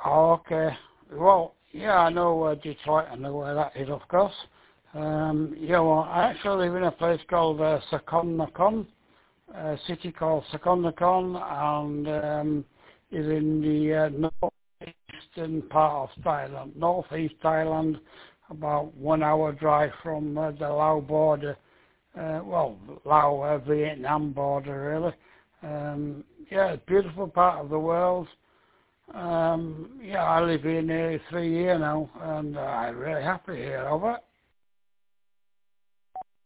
Okay. Well, yeah, I know Detroit. I know where that is, of course. Yeah, well, I actually live in a place called Sakonnakhon, a city called Sakonnakhon, and is in the northeastern part of Thailand, northeast Thailand, about 1 hour drive from the Lao border. Well, Lao Vietnam border, really. Yeah, beautiful part of the world. Yeah, I live here nearly 3 years now, and I'm really happy here over it.